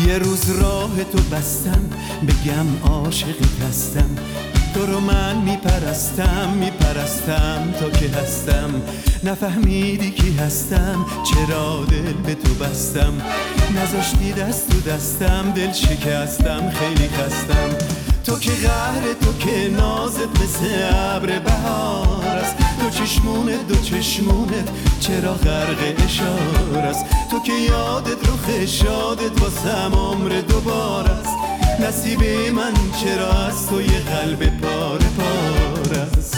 یه روز راه تو بستم، بگم عاشقت هستم. تو رو من میپرستم تا که هستم. نفهمیدی کی هستم، چرا دل به تو بستم. نذاشتی دست تو دستم، دل شکستم، خیلی خستم. تو که قهر، تو که نازت مثل ابر بهار است. دو چشمونت چرا غرق اشاره است. تو که یادت رو شادت واسم عمر دوباره است. نصیب من چرا از تو یه قلب پاره پاره است.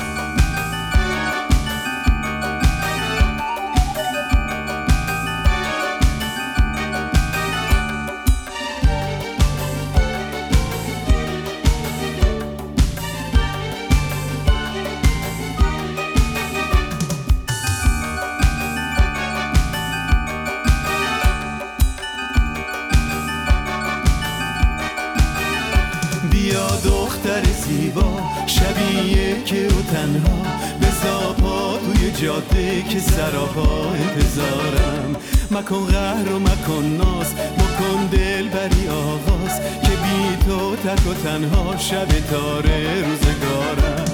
بیا دختر زیبا، شبیه که او تنها بزا پا توی جاده که سراپا انتظارم. مکن قهر و مکن ناز، بکن دل بری آغاز که بی تو تک و تنها شب تاره روزگارم.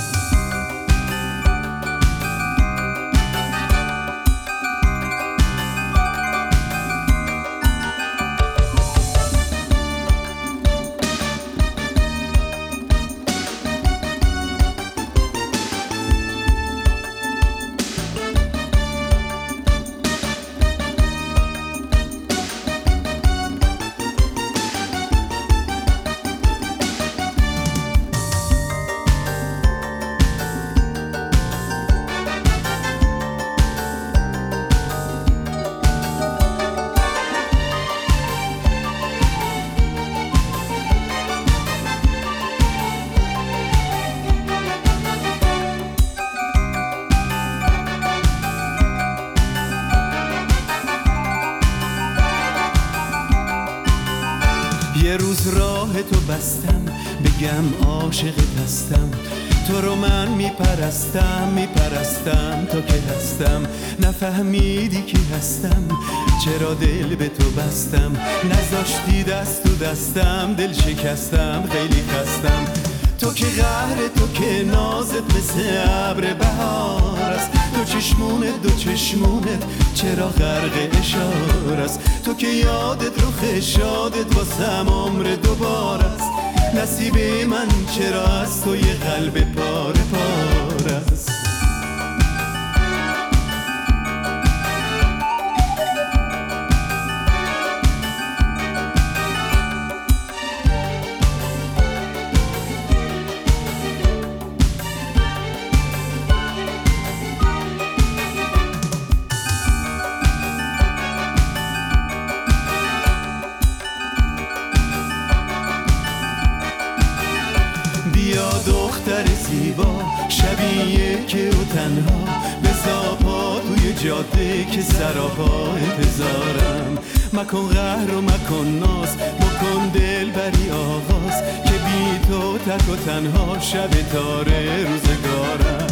یه روز راه تو بستم، بگم عاشقت هستم. تو رو من میپرستم تا که هستم. نفهمیدی کی هستم، چرا دل به تو بستم. نذاشتی دست تو دستم، دل شکستم، خیلی خستم. تو که قهر، تو که نازت مثل ابر بهار است. دو چشمونت چرا غرق اشاره است. تو که یادت رو شادت واسم عمر دوباره است. نصیب من چرا از تو یه قلب پاره پاره است. بیا دختر زیبا، شبیه که او تنها بزا پا توی جاده که سراپا انتظارم. مکن قهر و مکن ناز، بکن دل بری آغاز که بی تو تک و تنها شب تاره روزگارم.